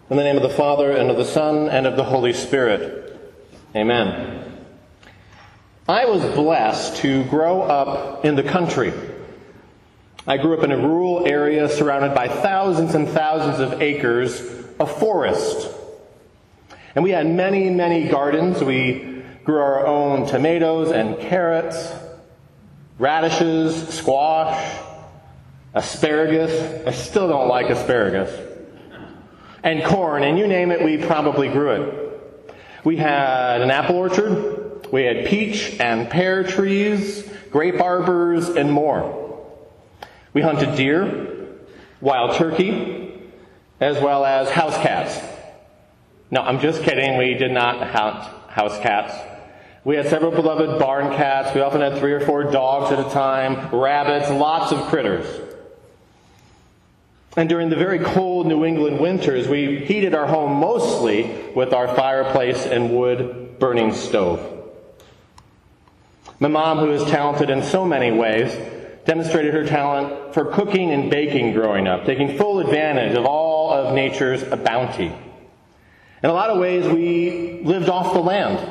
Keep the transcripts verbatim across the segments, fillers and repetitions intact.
In the name of the Father, and of the Son, and of the Holy Spirit. Amen. I was blessed to grow up in the country. I grew up in a rural area surrounded by thousands and thousands of acres of forest. And we had many, many gardens. We grew our own tomatoes and carrots, radishes, squash, asparagus. I still don't like asparagus. And corn, and you name it, we probably grew it. We had an apple orchard, we had peach and pear trees, grape arbors, and more. We hunted deer, wild turkey, as well as house cats. No, I'm just kidding, we did not hunt house cats. We had several beloved barn cats, we often had three or four dogs at a time, rabbits, lots of critters. And during the very cold New England winters, we heated our home mostly with our fireplace and wood burning stove. My mom, who is talented in so many ways, demonstrated her talent for cooking and baking growing up, taking full advantage of all of nature's bounty. In a lot of ways, we lived off the land.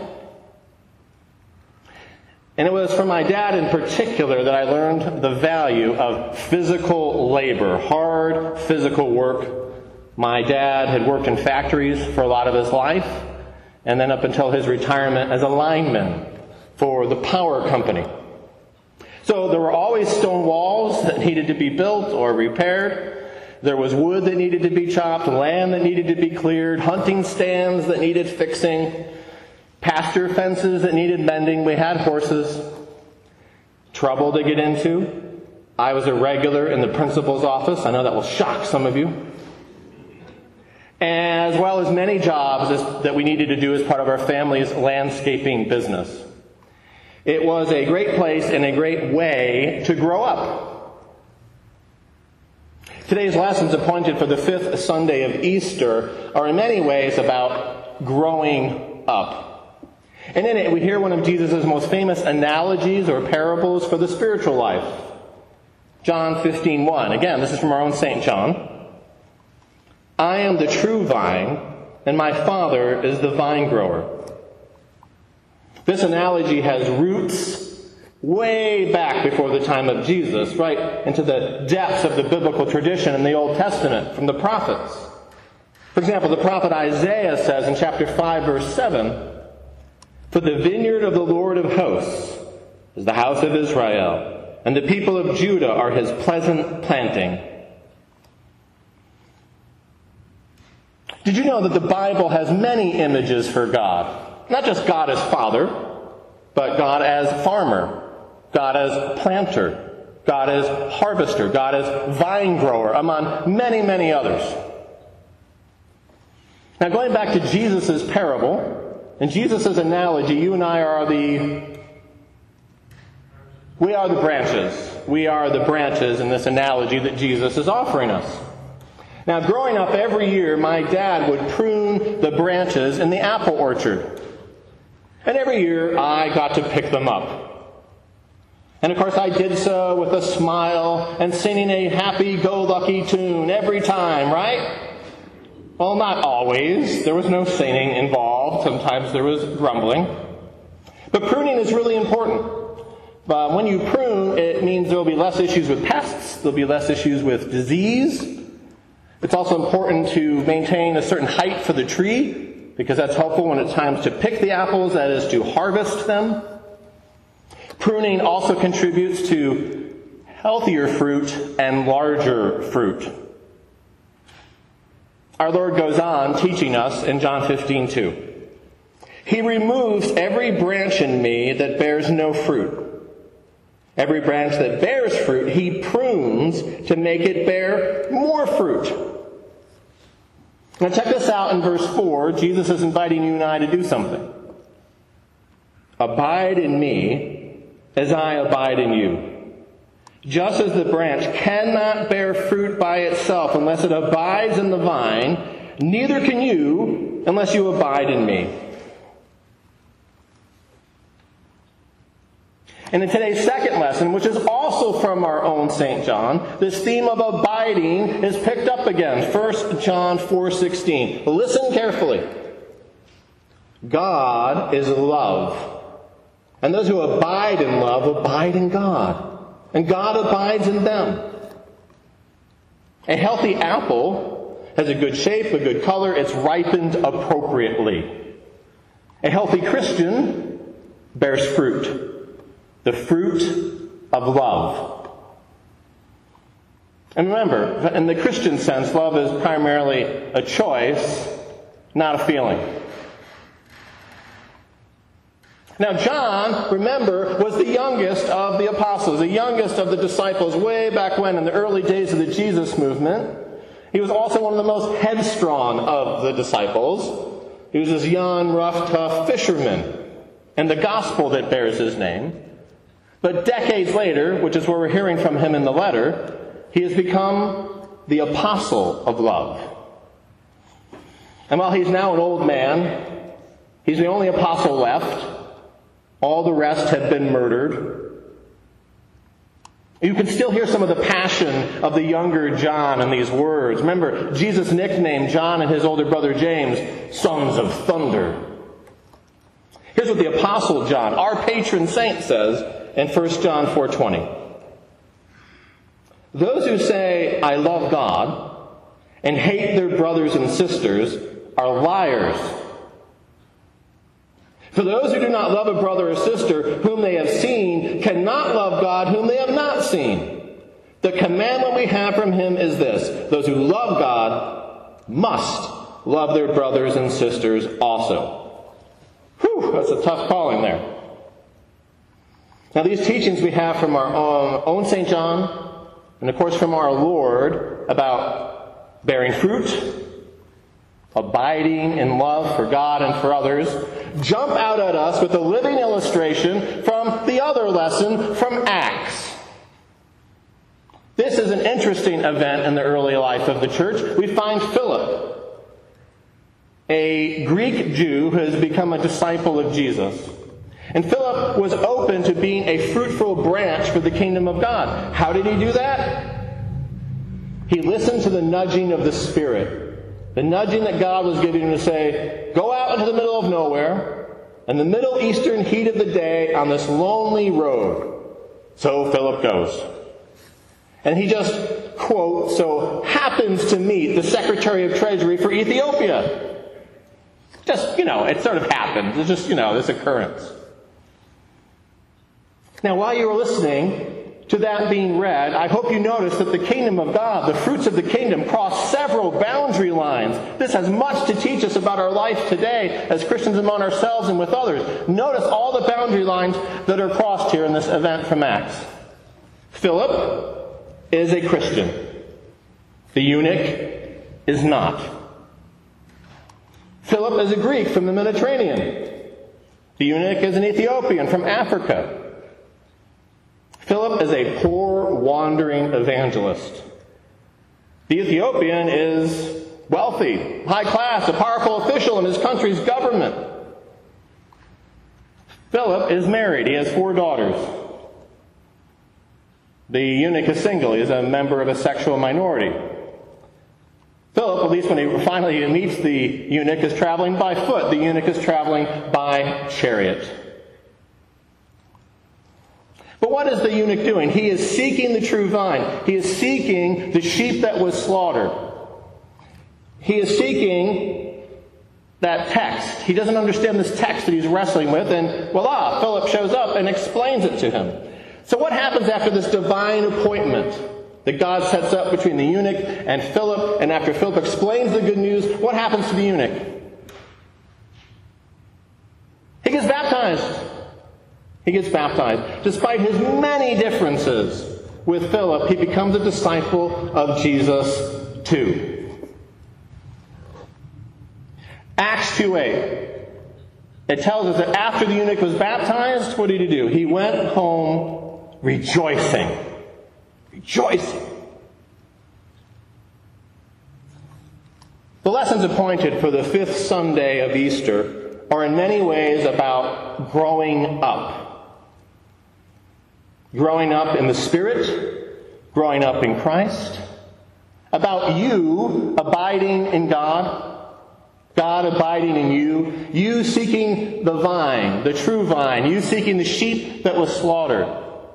And it was from my dad in particular that I learned the value of physical labor, hard physical work. My dad had worked in factories for a lot of his life, and then up until his retirement as a lineman for the power company. So there were always stone walls that needed to be built or repaired. There was wood that needed to be chopped, land that needed to be cleared, hunting stands that needed fixing, pasture fences that needed mending. We had horses. Trouble to get into. I was a regular in the principal's office. I know that will shock some of you. As well as many jobs as, that we needed to do as part of our family's landscaping business. It was a great place and a great way to grow up. Today's lessons appointed for the fifth Sunday of Easter are in many ways about growing up. And in it, we hear one of Jesus' most famous analogies or parables for the spiritual life. John fifteen one. Again, this is from our own Saint John. I am the true vine, and my Father is the vine grower. This analogy has roots way back before the time of Jesus, right into the depths of the biblical tradition in the Old Testament from the prophets. For example, the prophet Isaiah says in chapter five, verse seven, for the vineyard of the Lord of hosts is the house of Israel, and the people of Judah are his pleasant planting. Did you know that the Bible has many images for God? Not just God as Father, but God as farmer, God as planter, God as harvester, God as vine grower, among many, many others. Now, going back to Jesus' parable, in Jesus' analogy, you and I are the, we are the branches. We are the branches in this analogy that Jesus is offering us. Now, growing up every year, my dad would prune the branches in the apple orchard. And every year, I got to pick them up. And of course, I did so with a smile and singing a happy-go-lucky tune every time, right? Well, not always. There was no singing involved. Sometimes there was grumbling. But pruning is really important. Uh, when you prune, it means there will be less issues with pests. There will be less issues with disease. It's also important to maintain a certain height for the tree, because that's helpful when it's time to pick the apples, that is, to harvest them. Pruning also contributes to healthier fruit and larger fruit. Our Lord goes on teaching us in John fifteen two. He removes every branch in me that bears no fruit. Every branch that bears fruit, he prunes to make it bear more fruit. Now check this out in verse four. Jesus is inviting you and I to do something. Abide in me as I abide in you. Just as the branch cannot bear fruit by itself unless it abides in the vine, neither can you unless you abide in me. And in today's second lesson, which is also from our own Saint John, this theme of abiding is picked up again. First John four sixteen. Listen carefully. God is love. And those who abide in love abide in God. And God abides in them. A healthy apple has a good shape, a good color. It's ripened appropriately. A healthy Christian bears fruit. The fruit of love. And remember, in the Christian sense, love is primarily a choice, not a feeling. Now, John, remember, was the youngest of the apostles, the youngest of the disciples way back when in the early days of the Jesus movement. He was also one of the most headstrong of the disciples. He was this young, rough, tough fisherman. And the gospel that bears his name. But decades later, which is where we're hearing from him in the letter, he has become the apostle of love. And while he's now an old man, he's the only apostle left. All the rest have been murdered. You can still hear some of the passion of the younger John in these words. Remember, Jesus nicknamed John and his older brother James sons of thunder. Here's what the apostle John, our patron saint, says in First John four twenty. Those who say, I love God, and hate their brothers and sisters are liars. For those who do not love a brother or sister whom they have seen cannot love God whom they have not seen. The commandment we have from him is this: those who love God must love their brothers and sisters also. Whew, that's a tough calling there. Now, these teachings we have from our own, own Saint John, and of course from our Lord, about bearing fruit, abiding in love for God and for others, jump out at us with a living illustration from the other lesson from Acts. This is an interesting event in the early life of the church. We find Philip, a Greek Jew who has become a disciple of Jesus. And Philip was open to being a fruitful branch for the kingdom of God. How did he do that? He listened to the nudging of the Spirit. The nudging that God was giving him to say, go out into the middle of nowhere, in the Middle Eastern heat of the day, on this lonely road. So Philip goes. And he just, quote, so happens to meet the Secretary of Treasury for Ethiopia. Just, you know, it sort of happens. It's just, you know, this occurrence. Now, while you were listening to that being read, I hope you noticed that the kingdom of God, the fruits of the kingdom, cross several boundary lines. This has much to teach us about our life today as Christians among ourselves and with others. Notice all the boundary lines that are crossed here in this event from Acts. Philip is a Christian. The eunuch is not. Philip is a Greek from the Mediterranean. The eunuch is an Ethiopian from Africa. Philip is a poor, wandering evangelist. The Ethiopian is wealthy, high class, a powerful official in his country's government. Philip is married. He has four daughters. The eunuch is single. He is a member of a sexual minority. Philip, at least when he finally meets the eunuch, is traveling by foot. The eunuch is traveling by chariot. But what is the eunuch doing? He is seeking the true vine. He is seeking the sheep that was slaughtered. He is seeking that text. He doesn't understand this text that he's wrestling with, and voila, Philip shows up and explains it to him. So what happens after this divine appointment that God sets up between the eunuch and Philip, and after Philip explains the good news, what happens to the eunuch? He gets baptized. He gets baptized. Despite his many differences with Philip, he becomes a disciple of Jesus too. Acts two eight. It tells us that after the eunuch was baptized, what did he do? He went home rejoicing. Rejoicing. The lessons appointed for the fifth Sunday of Easter are in many ways about growing up. growing up in the Spirit, growing up in Christ, about you abiding in God, God abiding in you, you seeking the vine, the true vine, you seeking the sheep that was slaughtered.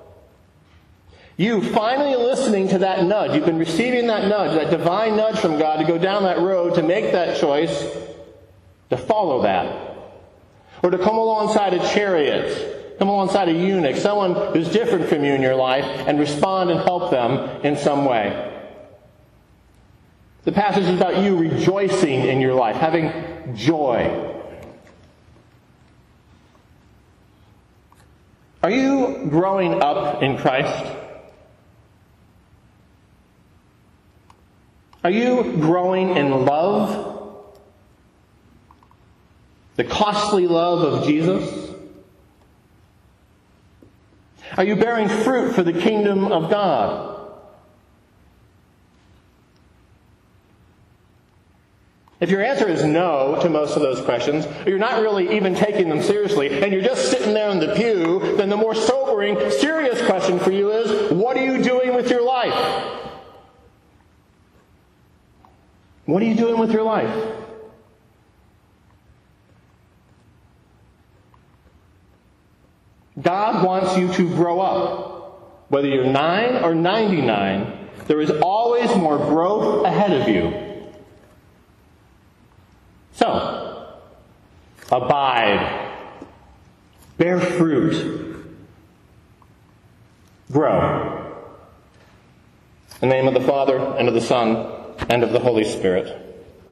You finally listening to that nudge. You've been receiving that nudge, that divine nudge from God to go down that road, to make that choice, to follow that. Or to come alongside a chariot, come alongside a eunuch, someone who's different from you in your life, and respond and help them in some way. The passage is about you rejoicing in your life, having joy. Are you growing up in Christ? Are you growing in love? The costly love of Jesus? Are you bearing fruit for the kingdom of God? If your answer is no to most of those questions, or you're not really even taking them seriously, and you're just sitting there in the pew, then the more sobering, serious question for you is, what are you doing with your life? What are you doing with your life? God wants you to grow up. Whether you're nine or ninety-nine, there is always more growth ahead of you. So, abide, bear fruit, grow. In the name of the Father, and of the Son, and of the Holy Spirit.